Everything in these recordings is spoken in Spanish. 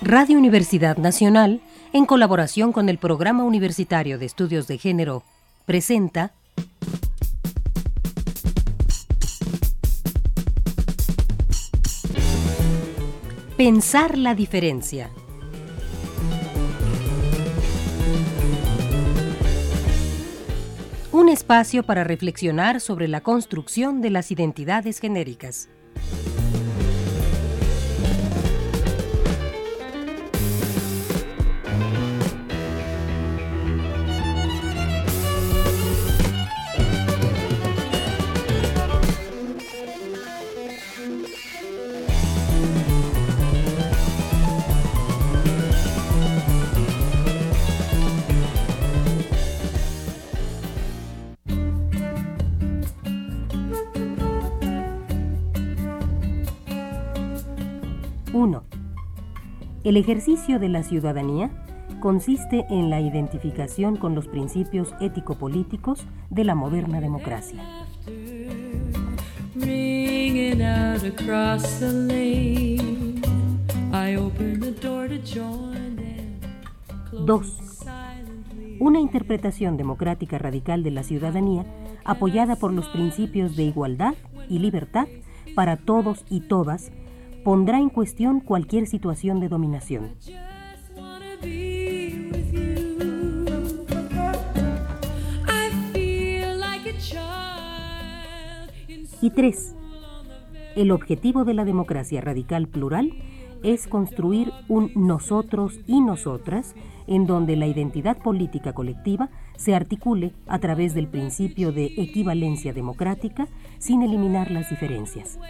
Radio Universidad Nacional, en colaboración con el Programa Universitario de Estudios de Género, presenta Pensar la diferencia. Un espacio para reflexionar sobre la construcción de las identidades genéricas. El ejercicio de la ciudadanía consiste en la identificación con los principios ético-políticos de la moderna democracia. 2. Una interpretación democrática radical de la ciudadanía apoyada por los principios de igualdad y libertad para todos y todas pondrá en cuestión cualquier situación de dominación. Y 3. El objetivo de la democracia radical plural es construir un nosotros y nosotras en donde la identidad política colectiva se articule a través del principio de equivalencia democrática sin eliminar las diferencias.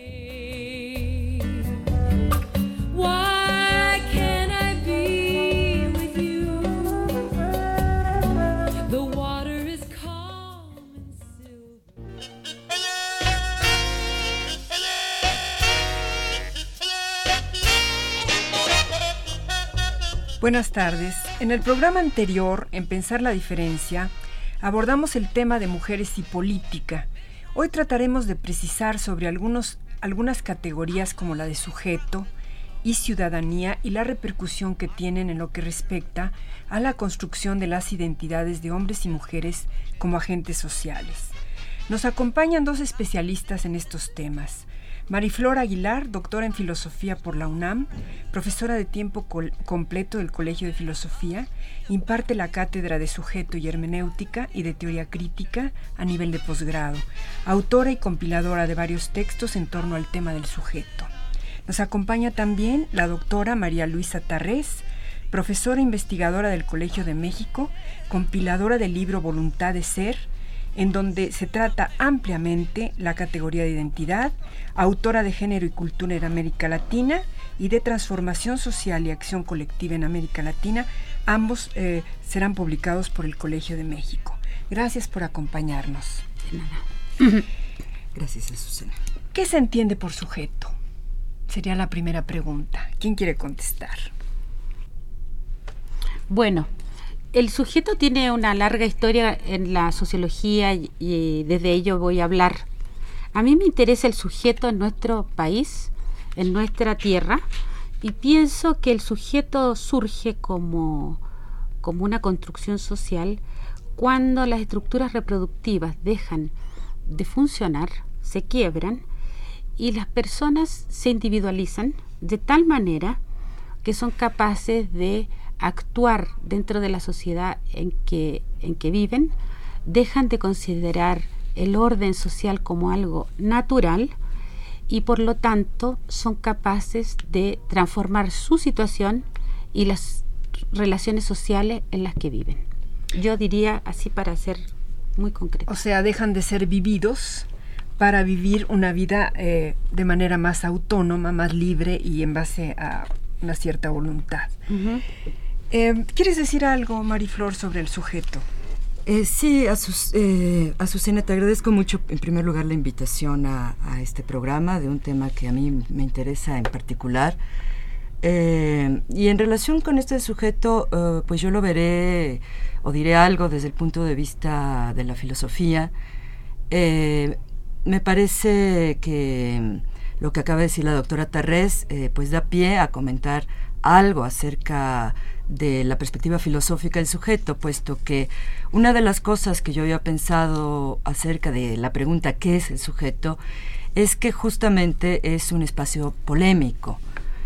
Buenas tardes. En el programa anterior, en Pensar la diferencia, abordamos el tema de mujeres y política. Hoy trataremos de precisar sobre algunas categorías como la de sujeto y ciudadanía y la repercusión que tienen en lo que respecta a la construcción de las identidades de hombres y mujeres como agentes sociales. Nos acompañan dos especialistas en estos temas. Mariflor Aguilar, doctora en Filosofía por la UNAM, profesora de tiempo completo del Colegio de Filosofía, imparte la cátedra de Sujeto y Hermenéutica y de Teoría Crítica a nivel de posgrado, autora y compiladora de varios textos en torno al tema del sujeto. Nos acompaña también la doctora María Luisa Tarrés, profesora investigadora del Colegio de México, compiladora del libro Voluntad de Ser, en donde se trata ampliamente la categoría de identidad, autora de Género y Cultura en América Latina y de Transformación Social y Acción Colectiva en América Latina. Ambos serán publicados por el Colegio de México. Gracias por acompañarnos. De nada. Gracias, Azucena. ¿Qué se entiende por sujeto? Sería la primera pregunta. ¿Quién quiere contestar? Bueno, el sujeto tiene una larga historia en la sociología y desde ello voy a hablar. A mí me interesa el sujeto en nuestro país, en nuestra tierra, y pienso que el sujeto surge como una construcción social cuando las estructuras reproductivas dejan de funcionar, se quiebran, y las personas se individualizan de tal manera que son capaces de actuar dentro de la sociedad en que viven, dejan de considerar el orden social como algo natural y por lo tanto son capaces de transformar su situación y las relaciones sociales en las que viven. Yo diría así para ser muy concreto. O sea, dejan de ser vividos para vivir una vida de manera más autónoma, más libre y en base a una cierta voluntad. Uh-huh. ¿Quieres decir algo, Mariflor, sobre el sujeto? Sí, Azucena, te agradezco mucho, en primer lugar, la invitación a este programa de un tema que a mí me interesa en particular. Y en relación con este sujeto, pues yo lo veré o diré algo desde el punto de vista de la filosofía. Me parece que lo que acaba de decir la doctora Tarrés, pues da pie a comentar algo acerca de la perspectiva filosófica del sujeto, puesto que una de las cosas que yo había pensado acerca de la pregunta ¿qué es el sujeto? Es que justamente es un espacio polémico.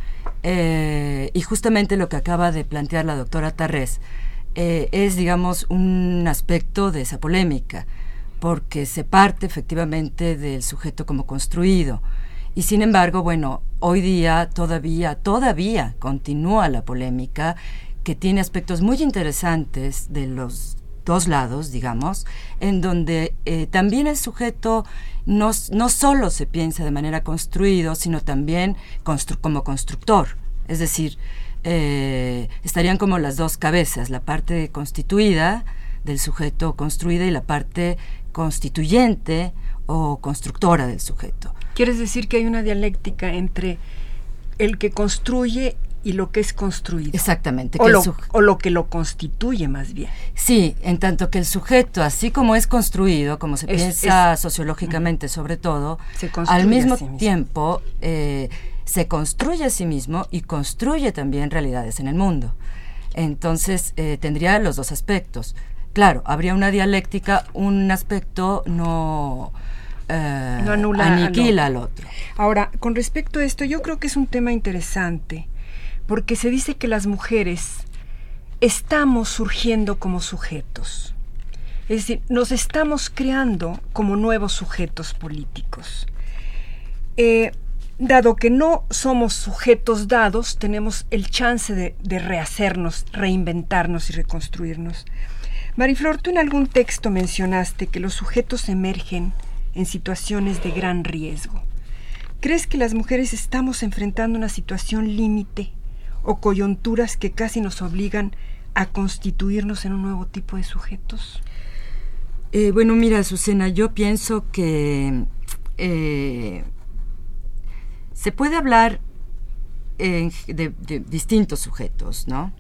Y justamente lo que acaba de plantear la doctora Tarrés es, digamos, un aspecto de esa polémica, porque se parte efectivamente del sujeto como construido. Y sin embargo, bueno, hoy día todavía continúa la polémica, que tiene aspectos muy interesantes de los dos lados, digamos, en donde también el sujeto no solo se piensa de manera construido, sino también como constructor. Es decir, estarían como las dos cabezas, la parte constituida del sujeto construida y la parte constituyente o constructora del sujeto. ¿Quieres decir que hay una dialéctica entre el que construye y lo que es construido? Exactamente. O lo que lo constituye, más bien. Sí, en tanto que el sujeto, así como es construido, como se piensa sociológicamente sobre todo, al mismo tiempo se construye a sí mismo y construye también realidades en el mundo. Entonces tendría los dos aspectos. Claro, habría una dialéctica, un aspecto no aniquila al otro. Ahora, con respecto a esto, yo creo que es un tema interesante, porque se dice que las mujeres estamos surgiendo como sujetos. Es decir, nos estamos creando como nuevos sujetos políticos. Dado que no somos sujetos dados, tenemos el chance de rehacernos, reinventarnos y reconstruirnos. Mariflor, tú en algún texto mencionaste que los sujetos emergen en situaciones de gran riesgo. ¿Crees que las mujeres estamos enfrentando una situación límite o coyunturas que casi nos obligan a constituirnos en un nuevo tipo de sujetos? Bueno, mira, Azucena, yo pienso que se puede hablar de distintos sujetos, ¿no?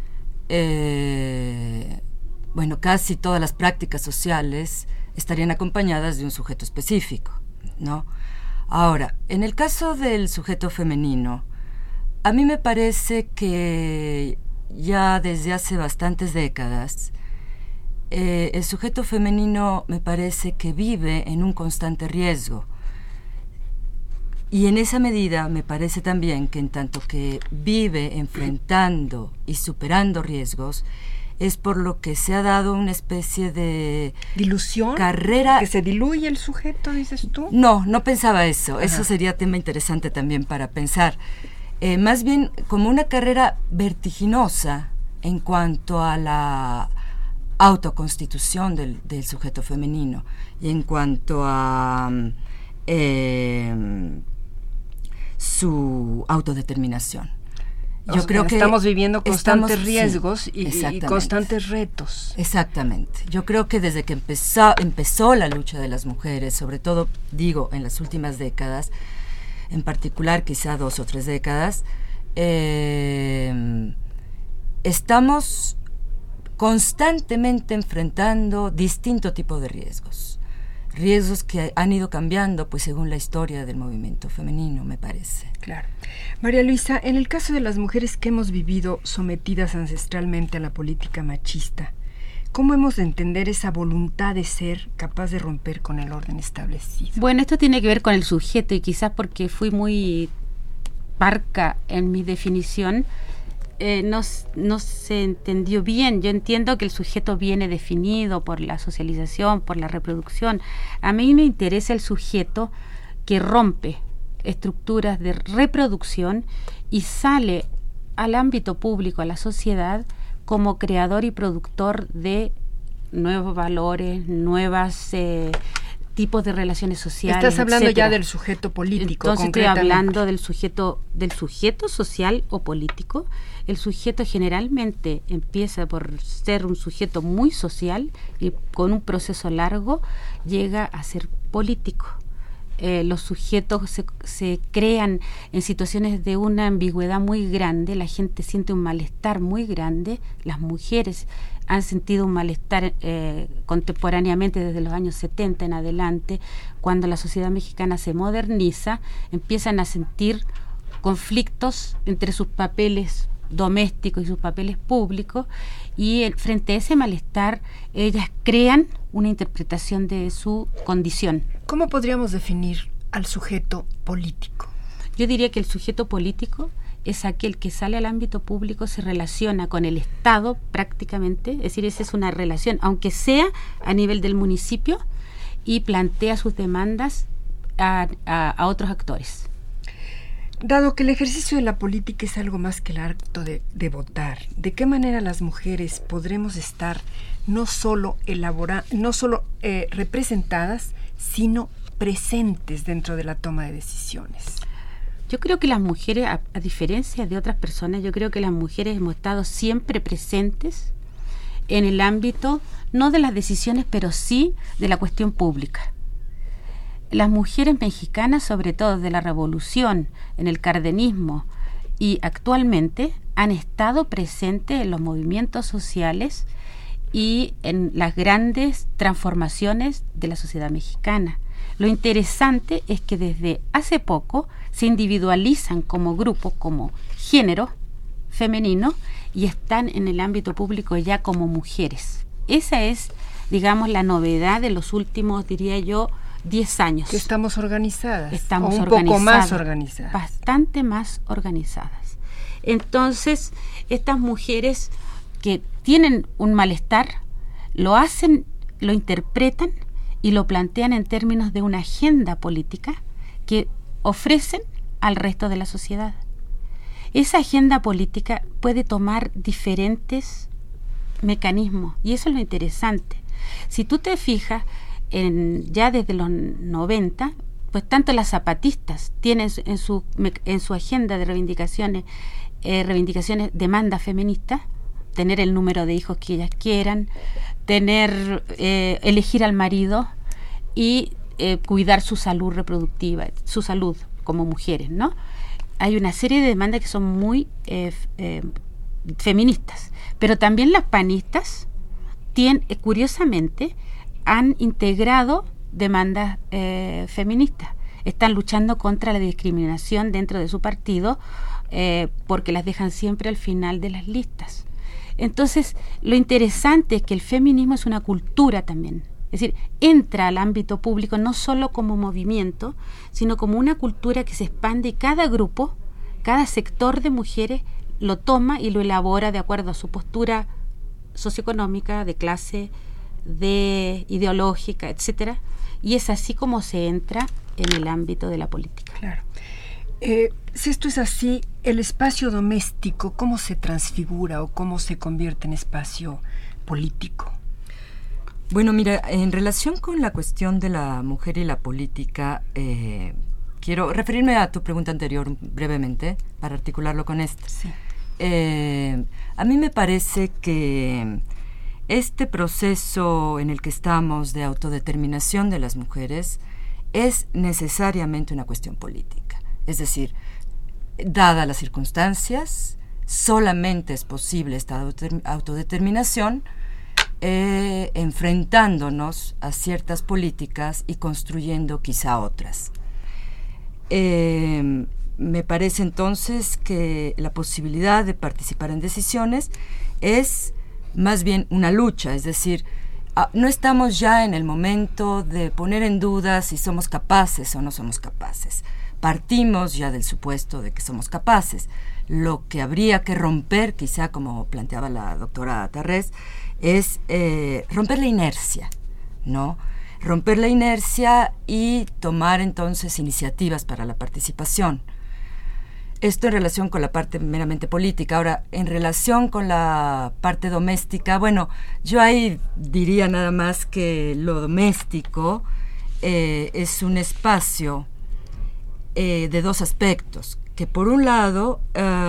Bueno, casi todas las prácticas sociales estarían acompañadas de un sujeto específico, ¿no? Ahora, en el caso del sujeto femenino, a mí me parece que ya desde hace bastantes décadas, el sujeto femenino me parece que vive en un constante riesgo. Y en esa medida me parece también que en tanto que vive enfrentando y superando riesgos, es por lo que se ha dado una especie de ¿dilución? Carrera. ¿Que se diluye el sujeto, dices tú? No pensaba eso. Ajá. Eso sería tema interesante también para pensar. Más bien como una carrera vertiginosa en cuanto a la autoconstitución del sujeto femenino y en cuanto a su autodeterminación. Yo creo que estamos viviendo constantes riesgos y constantes retos. Exactamente. Yo creo que desde que empezó la lucha de las mujeres, sobre todo, digo, en las últimas décadas, en particular quizá 2 o 3 décadas, estamos constantemente enfrentando distinto tipo de riesgos que han ido cambiando pues según la historia del movimiento femenino, me parece. Claro. María Luisa, en el caso de las mujeres que hemos vivido sometidas ancestralmente a la política machista, ¿cómo hemos de entender esa voluntad de ser capaz de romper con el orden establecido? Bueno, esto tiene que ver con el sujeto y quizás porque fui muy parca en mi definición, no se entendió bien. Yo entiendo que el sujeto viene definido por la socialización, por la reproducción. A mí me interesa el sujeto que rompe estructuras de reproducción y sale al ámbito público, a la sociedad, como creador y productor de nuevos valores, nuevos tipos de relaciones sociales. Estás hablando etcétera. Ya del sujeto político. Entonces estoy hablando del sujeto social o político. El sujeto generalmente empieza por ser un sujeto muy social y con un proceso largo llega a ser político. Los sujetos se crean en situaciones de una ambigüedad muy grande, la gente siente un malestar muy grande, las mujeres han sentido un malestar contemporáneamente desde los años 70 en adelante. Cuando la sociedad mexicana se moderniza, empiezan a sentir conflictos entre sus papeles domésticos y sus papeles públicos, y frente a ese malestar ellas crean una interpretación de su condición. ¿Cómo podríamos definir al sujeto político? Yo diría que el sujeto político es aquel que sale al ámbito público, se relaciona con el Estado prácticamente, es decir, esa es una relación, aunque sea a nivel del municipio, y plantea sus demandas a otros actores. Dado que el ejercicio de la política es algo más que el acto de votar, ¿de qué manera las mujeres podremos estar no solo representadas, sino presentes dentro de la toma de decisiones? Yo creo que las mujeres, a diferencia de otras personas, yo creo que las mujeres hemos estado siempre presentes en el ámbito, no de las decisiones, pero sí de la cuestión pública. Las mujeres mexicanas, sobre todo de la revolución, en el cardenismo y actualmente, han estado presentes en los movimientos sociales y en las grandes transformaciones de la sociedad mexicana. Lo interesante es que desde hace poco se individualizan como grupo, como género femenino, y están en el ámbito público ya como mujeres. Esa es, digamos, la novedad de los últimos, diría yo, 10 años. Que estamos organizadas. Estamos o un organizadas, poco más organizadas. Bastante más organizadas. Entonces, estas mujeres que tienen un malestar, lo hacen, lo interpretan y lo plantean en términos de una agenda política que ofrecen al resto de la sociedad. Esa agenda política puede tomar diferentes mecanismos, y eso es lo interesante. Si tú te fijas, ya desde los 90, pues tanto las zapatistas tienen en su agenda de reivindicaciones demandas feministas, tener el número de hijos que ellas quieran, elegir al marido y cuidar su salud reproductiva, su salud como mujeres, ¿no? Hay una serie de demandas que son muy feministas, pero también las panistas curiosamente han integrado demandas feministas. Están luchando contra la discriminación dentro de su partido porque las dejan siempre al final de las listas. Entonces, lo interesante es que el feminismo es una cultura también. Es decir, entra al ámbito público no solo como movimiento, sino como una cultura que se expande, y cada grupo, cada sector de mujeres lo toma y lo elabora de acuerdo a su postura socioeconómica, de clase, de ideológica, etcétera, y es así como se entra en el ámbito de la política. Claro. Si esto es así, el espacio doméstico, ¿cómo se transfigura o cómo se convierte en espacio político? Bueno, mira, en relación con la cuestión de la mujer y la política, quiero referirme a tu pregunta anterior brevemente para articularlo con esta. Sí. A mí me parece que este proceso en el que estamos de autodeterminación de las mujeres es necesariamente una cuestión política. Es decir, dadas las circunstancias, solamente es posible esta autodeterminación enfrentándonos a ciertas políticas y construyendo quizá otras. Me parece entonces que la posibilidad de participar en decisiones es más bien una lucha, es decir, no estamos ya en el momento de poner en duda si somos capaces o no somos capaces. Partimos ya del supuesto de que somos capaces. Lo que habría que romper, quizá como planteaba la doctora Tarrés, es romper la inercia, ¿no? Romper la inercia y tomar entonces iniciativas para la participación. Esto en relación con la parte meramente política. Ahora, en relación con la parte doméstica, bueno, yo ahí diría nada más que lo doméstico es un espacio de dos aspectos, que por un lado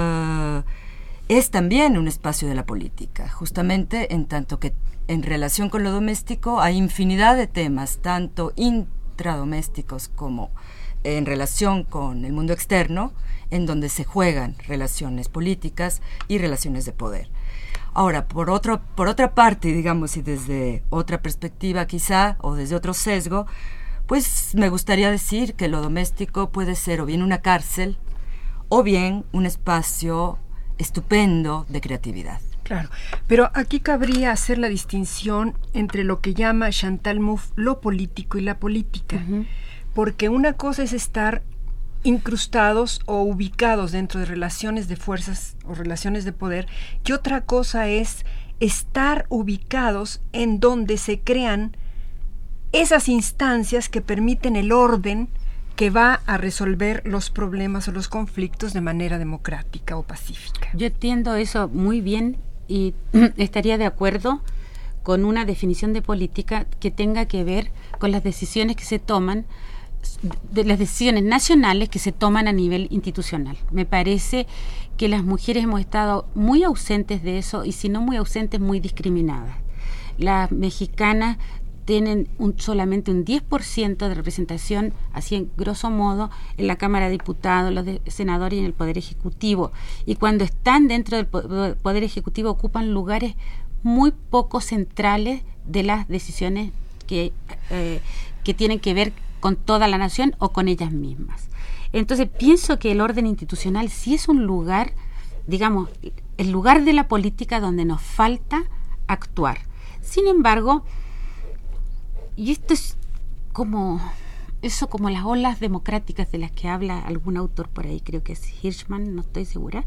es también un espacio de la política, justamente en tanto que en relación con lo doméstico hay infinidad de temas, tanto intradomésticos como en relación con el mundo externo, en donde se juegan relaciones políticas y relaciones de poder. Ahora, por otra parte, digamos, y desde otra perspectiva quizá, o desde otro sesgo, pues me gustaría decir que lo doméstico puede ser o bien una cárcel, o bien un espacio estupendo de creatividad. Claro, pero aquí cabría hacer la distinción entre lo que llama Chantal Mouffe lo político y la política, porque una cosa es estar incrustados o ubicados dentro de relaciones de fuerzas o relaciones de poder, y otra cosa es estar ubicados en donde se crean esas instancias que permiten el orden que va a resolver los problemas o los conflictos de manera democrática o pacífica. Yo entiendo eso muy bien y estaría de acuerdo con una definición de política que tenga que ver con las decisiones que se toman, de las decisiones nacionales que se toman a nivel institucional. Me parece que las mujeres hemos estado muy ausentes de eso, y si no muy ausentes, muy discriminadas. Las mexicanas tienen solamente un 10% de representación, así en grosso modo, en la Cámara de Diputados, los senadores y en el Poder Ejecutivo. Y cuando están dentro del Poder Ejecutivo ocupan lugares muy poco centrales de las decisiones que tienen que ver con toda la nación o con ellas mismas. Entonces pienso que el orden institucional sí es un lugar, digamos, el lugar de la política donde nos falta actuar. Sin embargo, y esto es como las olas democráticas de las que habla algún autor por ahí, creo que es Hirschman, no estoy segura,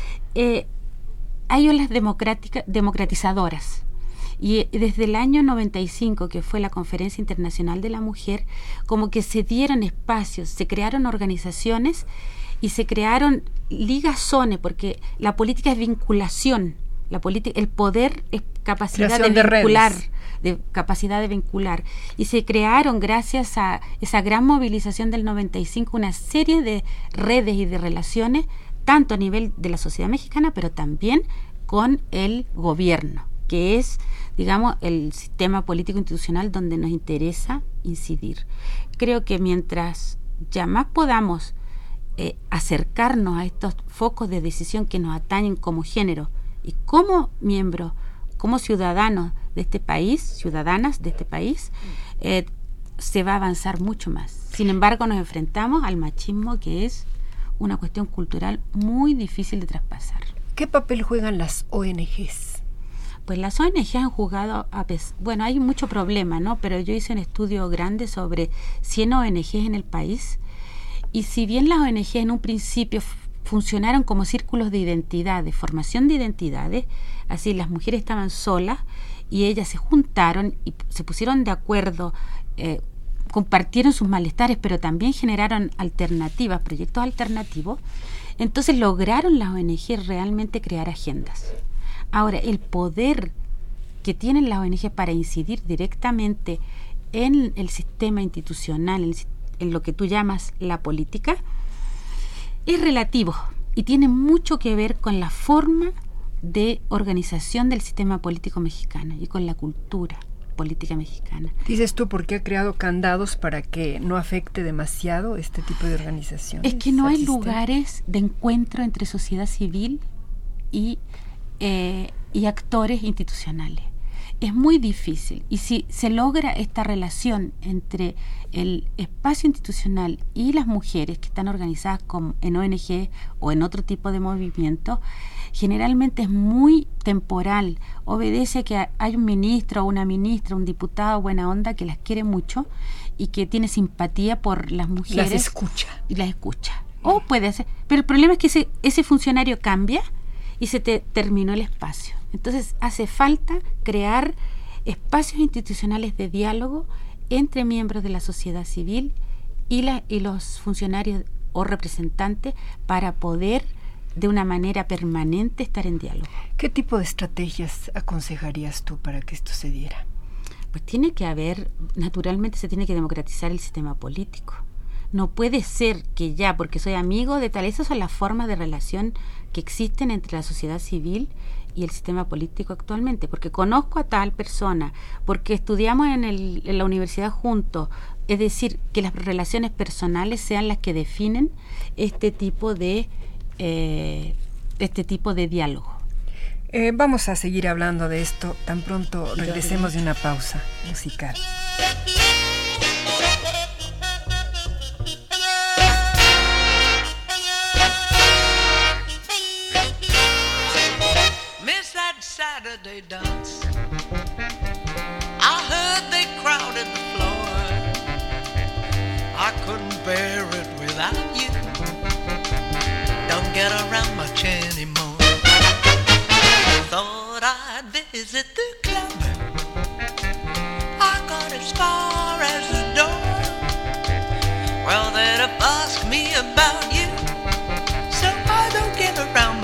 hay olas democratizadoras. Y desde el año 95, que fue la Conferencia Internacional de la Mujer, como que se dieron espacios, se crearon organizaciones y se crearon ligazones, porque la política es vinculación, el poder es capacidad de vincular, capacidad de vincular. Y se crearon, gracias a esa gran movilización del 95, una serie de redes y de relaciones, tanto a nivel de la sociedad mexicana, pero también con el gobierno, que es, digamos, el sistema político institucional donde nos interesa incidir. Creo que mientras ya más podamos acercarnos a estos focos de decisión que nos atañen como género y como miembros, como ciudadanos de este país, ciudadanas de este país, se va a avanzar mucho más. Sin embargo, nos enfrentamos al machismo, que es una cuestión cultural muy difícil de traspasar. ¿Qué papel juegan las ONGs? Pues las ONG han jugado, bueno, hay mucho problema, ¿no? Pero yo hice un estudio grande sobre 100 ONGs en el país, y si bien las ONG en un principio funcionaron como círculos de identidad, de formación de identidades, así las mujeres estaban solas y ellas se juntaron y se pusieron de acuerdo, compartieron sus malestares, pero también generaron alternativas, proyectos alternativos. Entonces lograron las ONG realmente crear agendas. Ahora, el poder que tienen las ONG para incidir directamente en el sistema institucional, en lo que tú llamas la política, es relativo y tiene mucho que ver con la forma de organización del sistema político mexicano y con la cultura política mexicana. Dices tú, ¿por qué ha creado candados para que no afecte demasiado este tipo de organizaciones? Es que no hay lugares de encuentro entre sociedad civil y actores institucionales. Es muy difícil, y si se logra esta relación entre el espacio institucional y las mujeres que están organizadas en ONG o en otro tipo de movimiento, generalmente es muy temporal, obedece a que hay un ministro o una ministra, un diputado buena onda que las quiere mucho y que tiene simpatía por las mujeres. Las escucha. O puede ser, pero el problema es que ese funcionario cambia y se terminó el espacio. Entonces hace falta crear espacios institucionales de diálogo entre miembros de la sociedad civil y los funcionarios o representantes para poder de una manera permanente estar en diálogo. ¿Qué tipo de estrategias aconsejarías tú para que esto se diera? Pues tiene que haber, naturalmente se tiene que democratizar el sistema político. No puede ser que ya, porque soy amigo de tal, esas son las formas de relación que existen entre la sociedad civil y el sistema político actualmente, porque conozco a tal persona, porque estudiamos en la universidad juntos, es decir, que las relaciones personales sean las que definen este tipo de diálogo. Vamos a seguir hablando de esto tan pronto regresemos de una pausa musical.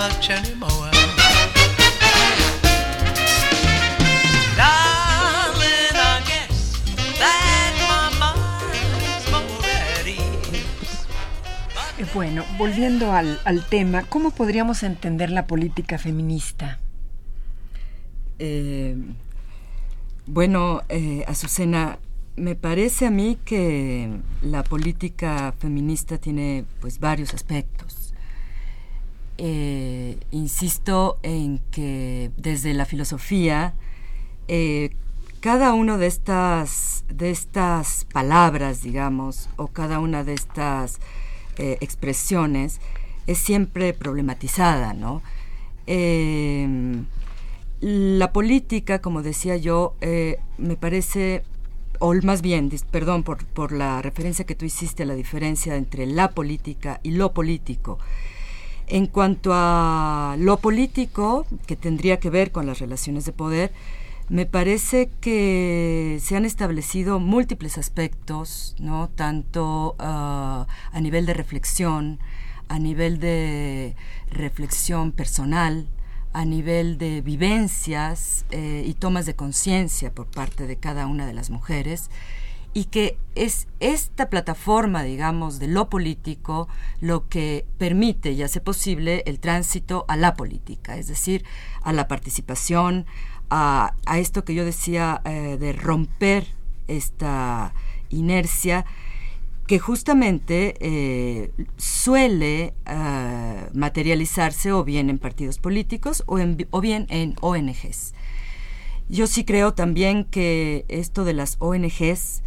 much anymore. Darling, I guess that my mind's more at ease. Bueno, volviendo al tema, ¿cómo podríamos entender la política feminista? Bueno, Azucena, me parece a mí que la política feminista tiene pues varios aspectos. Insisto en que desde la filosofía cada una de estas palabras, digamos, o cada una de estas expresiones es siempre problematizada, ¿no? La política, como decía yo, me parece, o más bien, perdón por la referencia que tú hiciste a la diferencia entre la política y lo político. En cuanto a lo político, que tendría que ver con las relaciones de poder, me parece que se han establecido múltiples aspectos, ¿no? Tanto a nivel de reflexión, a nivel de reflexión personal, a nivel de vivencias y tomas de conciencia por parte de cada una de las mujeres, y que es esta plataforma, digamos, de lo político lo que permite y hace posible el tránsito a la política, es decir, a la participación, a esto que yo decía de romper esta inercia que justamente suele materializarse o bien en partidos políticos o bien en ONGs. Yo sí creo también que esto de las ONGs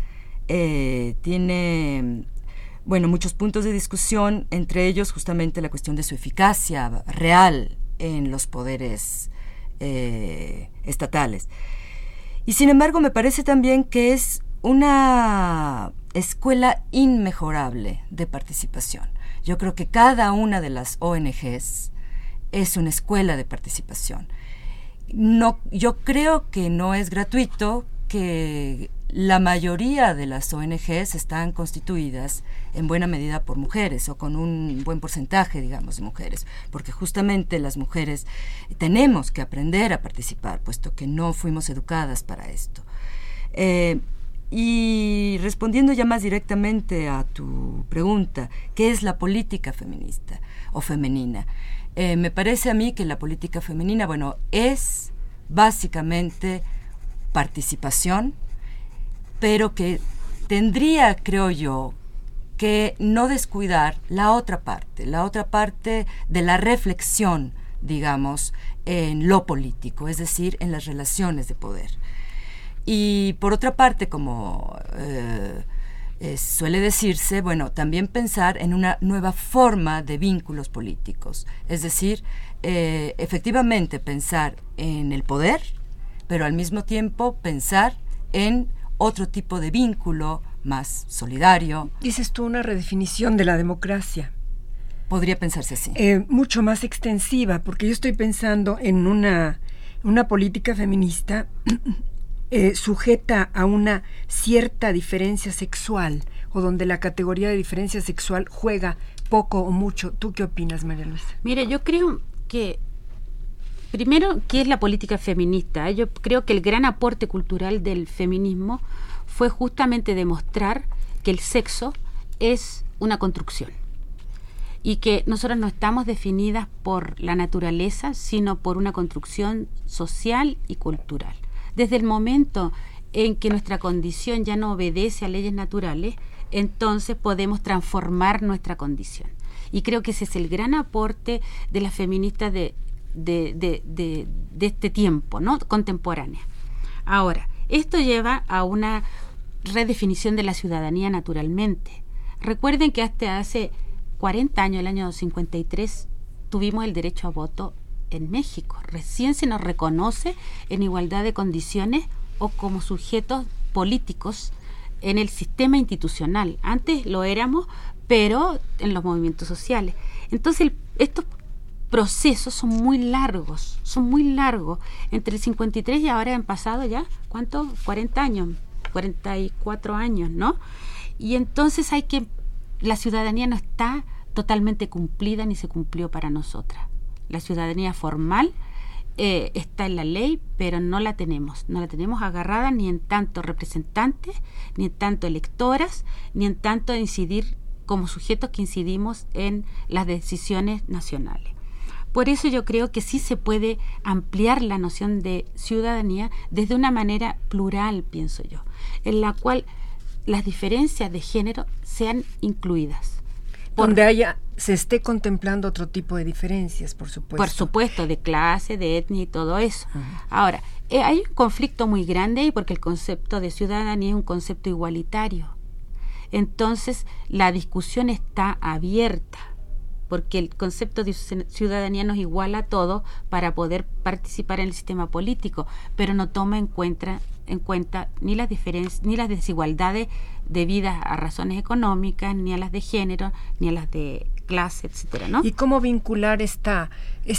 tiene, bueno, muchos puntos de discusión, entre ellos justamente la cuestión de su eficacia real en los poderes estatales. Y sin embargo me parece también que es una escuela inmejorable de participación. Yo creo que cada una de las ONGs es una escuela de participación. No, yo creo que no es gratuito que la mayoría de las ONGs están constituidas en buena medida por mujeres o con un buen porcentaje, digamos, de mujeres, porque justamente las mujeres tenemos que aprender a participar, puesto que no fuimos educadas para esto. Y respondiendo ya más directamente a tu pregunta, ¿qué es la política feminista o femenina? Me parece a mí que la política femenina, bueno, es básicamente participación, pero que tendría, creo yo, que no descuidar la otra parte de la reflexión, digamos, en lo político, es decir, en las relaciones de poder. Y por otra parte, como suele decirse, bueno, también pensar en una nueva forma de vínculos políticos, es decir, efectivamente pensar en el poder, pero al mismo tiempo pensar en otro tipo de vínculo más solidario. Dices tú una redefinición de la democracia. Podría pensarse así. Mucho más extensiva, porque yo estoy pensando en una política feminista sujeta a una cierta diferencia sexual, o donde la categoría de diferencia sexual juega poco o mucho. ¿Tú qué opinas, María Luisa? Mire, yo creo que primero, ¿qué es la política feminista? Yo creo que el gran aporte cultural del feminismo fue justamente demostrar que el sexo es una construcción y que nosotras no estamos definidas por la naturaleza, sino por una construcción social y cultural. Desde el momento en que nuestra condición ya no obedece a leyes naturales, entonces podemos transformar nuestra condición. Y creo que ese es el gran aporte de las feministas de este tiempo, ¿no? Contemporánea. Ahora, esto lleva a una redefinición de la ciudadanía naturalmente. Recuerden que hasta hace 40 años, el año 53, tuvimos el derecho a voto en México. Recién se nos reconoce en igualdad de condiciones o como sujetos políticos en el sistema institucional. Antes lo éramos, pero en los movimientos sociales. Entonces, estos procesos son muy largos. Entre el 53 y ahora han pasado ya, ¿cuánto? 40 años, 44 años, ¿no? Y entonces la ciudadanía no está totalmente cumplida ni se cumplió para nosotras. La ciudadanía formal está en la ley, pero no la tenemos agarrada ni en tanto representantes, ni en tanto electoras, ni en tanto incidir como sujetos que incidimos en las decisiones nacionales. Por eso yo creo que sí se puede ampliar la noción de ciudadanía desde una manera plural, pienso yo, en la cual las diferencias de género sean incluidas. Donde se esté contemplando otro tipo de diferencias, por supuesto. Por supuesto, de clase, de etnia y todo eso. Uh-huh. Ahora, hay un conflicto muy grande ahí porque el concepto de ciudadanía es un concepto igualitario. Entonces, la discusión está abierta, porque el concepto de ciudadanía nos iguala a todos para poder participar en el sistema político, pero no toma en cuenta ni las diferencias, ni las desigualdades debidas a razones económicas, ni a las de género, ni a las de clase, etcétera, ¿no? ¿Y cómo vincular esta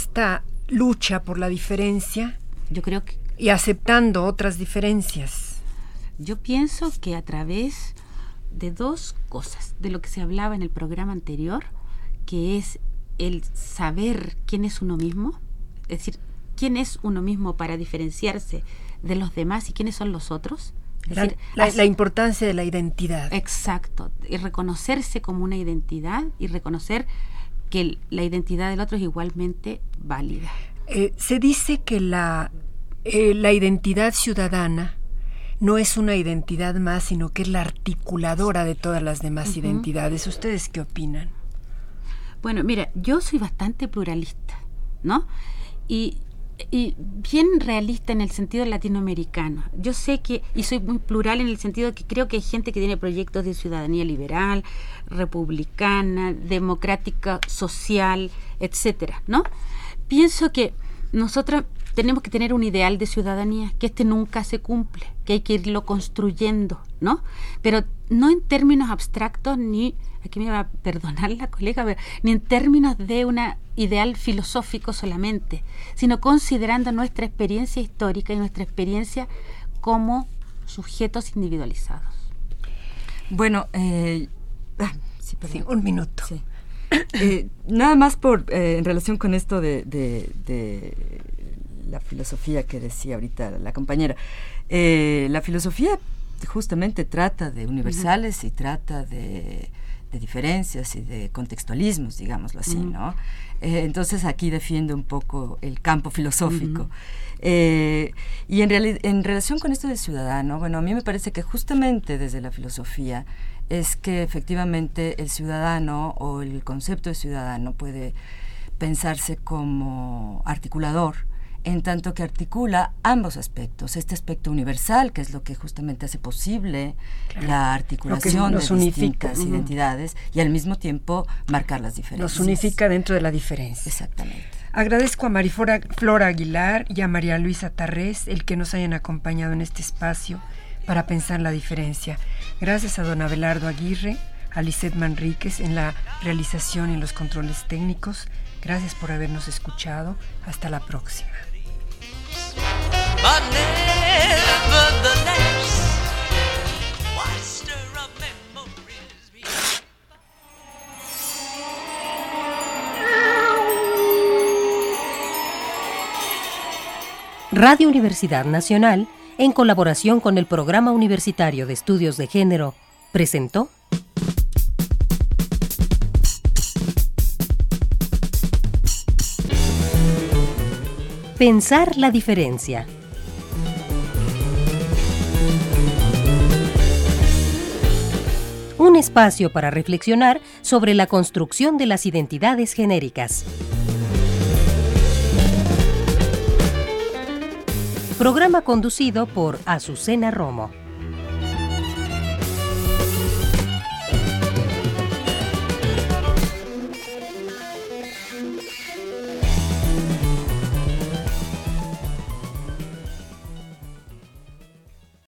lucha por la diferencia? Yo creo que y aceptando otras diferencias. Yo pienso que a través de dos cosas, de lo que se hablaba en el programa anterior, que es el saber quién es uno mismo, es decir, quién es uno mismo para diferenciarse de los demás y quiénes son los otros. La importancia de la identidad. Exacto, y reconocerse como una identidad y reconocer que la identidad del otro es igualmente válida. Se dice que la identidad ciudadana no es una identidad más, sino que es la articuladora de todas las demás uh-huh. identidades. ¿Ustedes qué opinan? Bueno, mira, yo soy bastante pluralista, ¿no? Y bien realista en el sentido latinoamericano. Yo sé que, y soy muy plural en el sentido que creo que hay gente que tiene proyectos de ciudadanía liberal, republicana, democrática, social, etcétera, ¿no? Pienso que nosotros tenemos que tener un ideal de ciudadanía, que nunca se cumple, que hay que irlo construyendo, ¿no? Pero no en términos abstractos, ni, aquí me va a perdonar la colega, pero, ni en términos de un ideal filosófico solamente, sino considerando nuestra experiencia histórica y nuestra experiencia como sujetos individualizados. Bueno, sí, un minuto. Sí. Nada más en relación con esto de la filosofía que decía ahorita la compañera. La filosofía justamente trata de universales y trata de diferencias y de contextualismos, digámoslo así, ¿no? Entonces aquí defiende un poco el campo filosófico. Y en relación con esto del ciudadano, bueno, a mí me parece que justamente desde la filosofía es que efectivamente el ciudadano o el concepto de ciudadano puede pensarse como articulador, en tanto que articula ambos aspectos, este aspecto universal, que es lo que justamente hace posible la articulación de distintas identidades, y al mismo tiempo marcar las diferencias. Nos unifica dentro de la diferencia. Exactamente. Agradezco a Mariflora Aguilar y a María Luisa Tarrés el que nos hayan acompañado en este espacio para pensar la diferencia. Gracias a don Abelardo Aguirre, a Lisette Manríquez en la realización y en los controles técnicos. Gracias por habernos escuchado. Hasta la próxima. But nevertheless, why stir up memories? Radio Universidad Nacional, en colaboración con el Programa Universitario de Estudios de Género, presentó Pensar la diferencia. Un espacio para reflexionar sobre la construcción de las identidades genéricas. Programa conducido por Azucena Romo.